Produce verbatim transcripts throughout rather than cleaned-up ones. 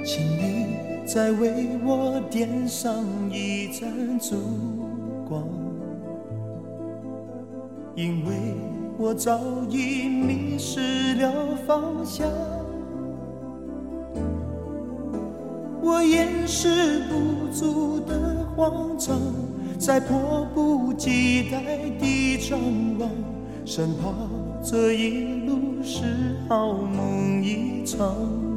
请你再为我点上一盏烛光，因为我早已迷失了方向，我掩饰不住的慌张，在迫不及待地张望，生怕这一路是好梦一场。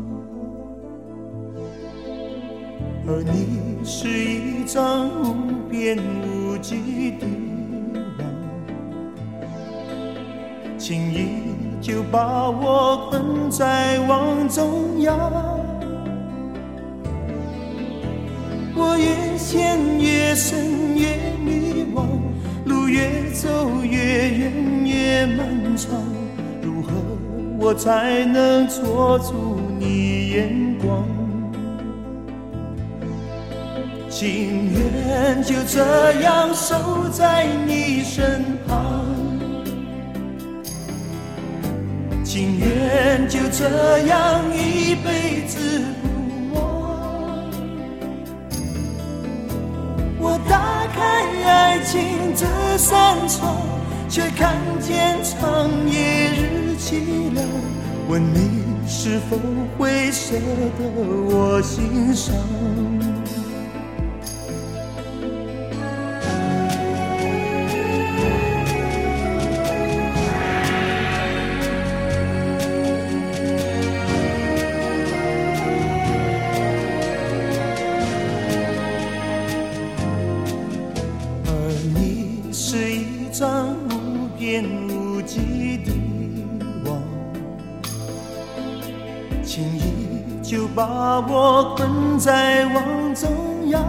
而你是一张无边无际的网，轻易就把我困在网中央。我越陷越深越迷惘，路越走越远越漫长，如何我才能捉住你眼光？情愿就这样守在你身旁，情愿就这样一辈子不忘。我打开爱情这扇窗，却看见长夜日凄凉，问你是否会舍得我心伤？无边无际的网，轻易就把我困在网中央。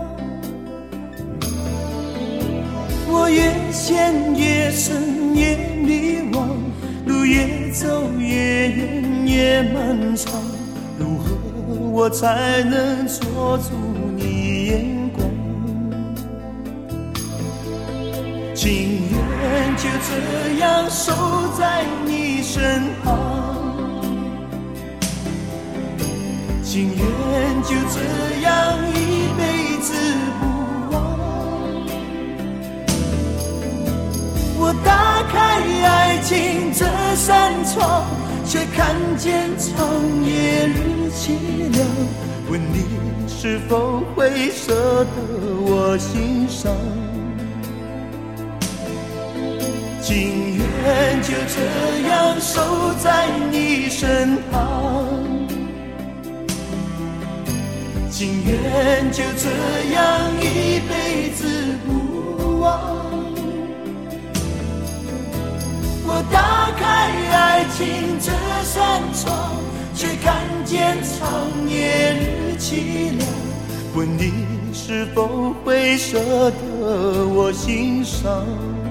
我越陷越深越迷惘，路越走越远越漫长，如何我才能捉住你眼光？情愿就这样守在你身旁，情愿就这样一辈子不忘。我打开爱情这扇窗，却看见长夜日凄凉，问你是否会舍得我心伤？情愿就这样守在你身旁，情愿就这样一辈子不忘。我打开爱情这扇窗，却看见长夜日凄凉，问你是否会舍得我心伤？